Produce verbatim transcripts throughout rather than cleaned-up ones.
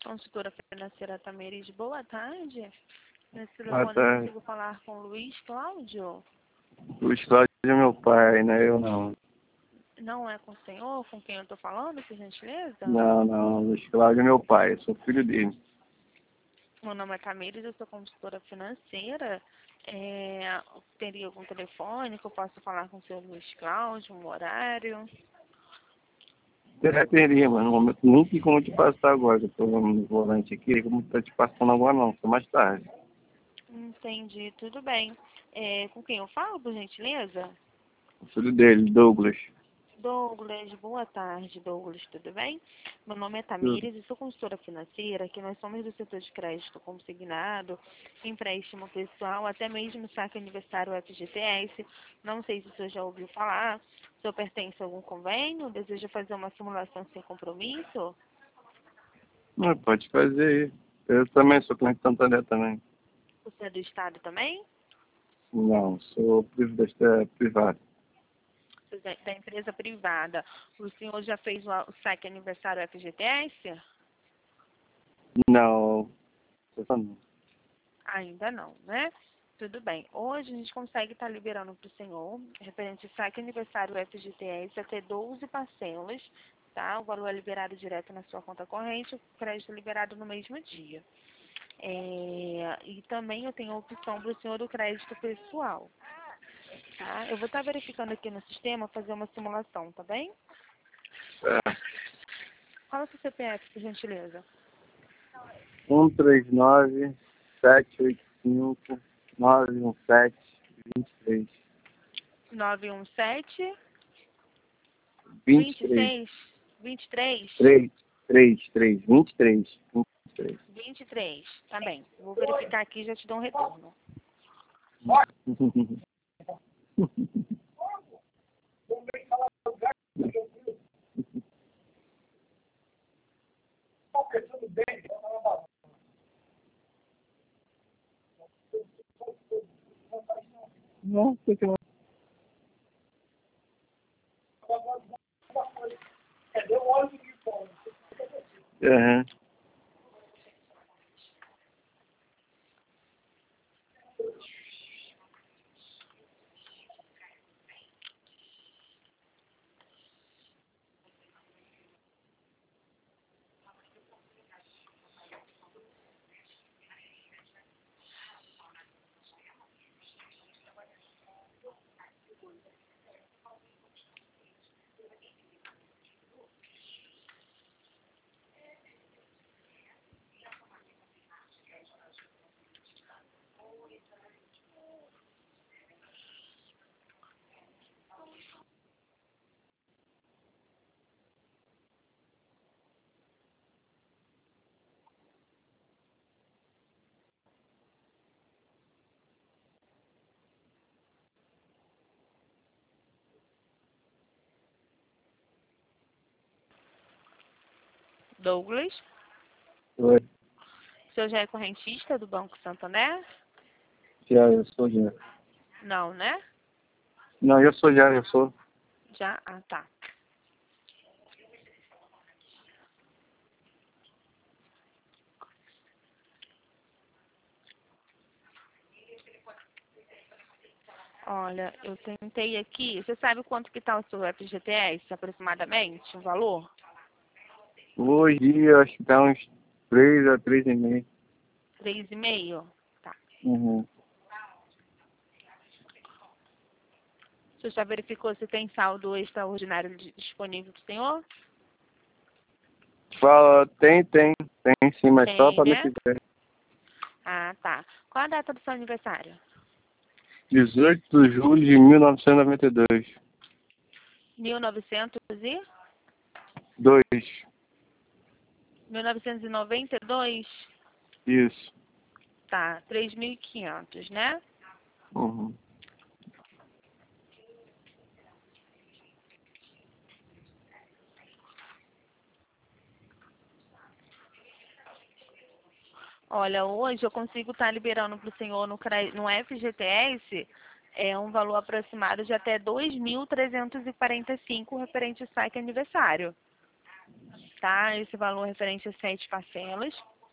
consultora financeira Tamires, boa tarde. Nesse Boa telefone eu tarde. consigo falar com o Luiz Cláudio? Luiz Cláudio é meu pai, não é eu não. Não é com o senhor com quem eu estou falando, por gentileza? Não, não, Luiz Cláudio é meu pai, eu sou filho dele. Meu nome é Tamires, eu sou consultora financeira. É, teria algum telefone que eu possa falar com o senhor Luiz Cláudio, um horário? Teria, teria, mas no momento nem tem como te passar agora, que eu tô no volante aqui, como tá te passando agora não, só mais tarde. Entendi, tudo bem. É, com quem eu falo, por gentileza? O filho dele, Douglas. Douglas, boa tarde, Douglas, tudo bem? Meu nome é Tudo. Tamires e sou consultora financeira, que nós somos do setor de crédito consignado, empréstimo pessoal, até mesmo saque aniversário F G T S. Não sei se o senhor já ouviu falar, o senhor pertence a algum convênio, deseja fazer uma simulação sem compromisso? Não, pode fazer aí. Eu também sou cliente Santander também. Você é do Estado também? Não, sou pri- da- privado. Você é da empresa privada. O senhor já fez o o saque aniversário F G T S? Não, eu não. Ainda não, né? Tudo bem. Hoje a gente consegue estar liberando para o senhor, referente ao saque aniversário F G T S, até doze parcelas, tá? O valor é liberado direto na sua conta corrente, o crédito é liberado no mesmo dia. É, e também eu tenho a opção para o senhor do crédito pessoal, tá? Eu vou estar verificando aqui no sistema, fazer uma simulação, tá bem? É. Qual é o seu C P F, por gentileza? um três nove, sete oito cinco, nove um sete, vinte e três. nove um sete, vinte vinte e e três. seis, vinte e três. três, três, três, vinte e três. vinte e três. vinte e três, tá bem. Vou verificar aqui e já te dou um retorno. Não, sei que não. Aham. Douglas, Oi. o senhor já é correntista do Banco Santander? Já, eu sou já. Não, né? Não, eu sou já, eu sou. Já? Ah, tá. Olha, eu tentei aqui. Você sabe quanto que tá o seu F G T S, aproximadamente, o valor? Hoje eu acho que tá uns três a três e meio. Três e meio? Tá. Uhum. O senhor já verificou se tem saldo extraordinário di- disponível para o senhor? Fala, tem, tem, tem sim, mas só Tem, para mês né? que vem. Ah, tá. Qual a data do seu aniversário? dezoito de julho de mil novecentos e noventa e dois. mil novecentos e... Dois. mil novecentos e noventa e dois? Isso. Tá, três mil e quinhentos, né? Uhum. Olha, hoje eu consigo estar liberando para o senhor no, cre- no F G T S é um valor aproximado de até dois mil trezentos e quarenta e cinco referente ao saque aniversário. tá? Esse valor referente a sete parcelas.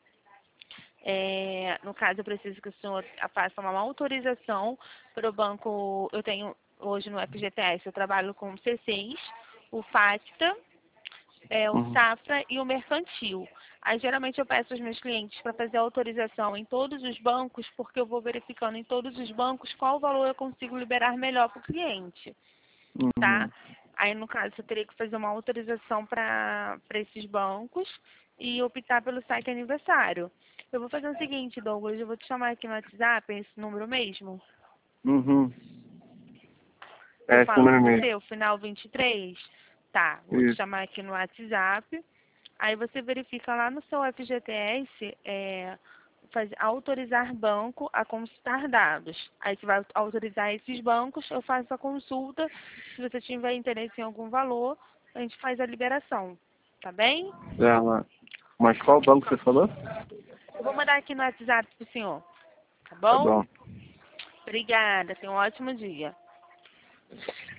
É, no caso, eu preciso que o senhor faça uma autorização para o banco. Eu tenho hoje no F G T S, eu trabalho com o C seis, o Facta, é, o Uhum. Safra e o Mercantil. Aí, geralmente, eu peço aos meus clientes para fazer a autorização em todos os bancos, porque eu vou verificando em todos os bancos qual valor eu consigo liberar melhor para o cliente, tá? Uhum. Aí, no caso, eu teria que fazer uma autorização para esses bancos e optar pelo saque aniversário. Eu vou fazer o seguinte, Douglas, eu vou te chamar aqui no WhatsApp, esse número mesmo. Uhum. Eu É esse falo número com mesmo. você, o final vinte e três? Tá, vou te Isso. chamar aqui no WhatsApp. Aí você verifica lá no seu F G T S, é, faz, autorizar banco a consultar dados. Aí você vai autorizar esses bancos, eu faço a consulta. Se você tiver interesse em algum valor, a gente faz a liberação. Tá bem? Já lá. Mas qual banco você falou? Eu vou mandar aqui no WhatsApp pro senhor. Tá Tá bom? bom. Obrigada, tenha um ótimo dia.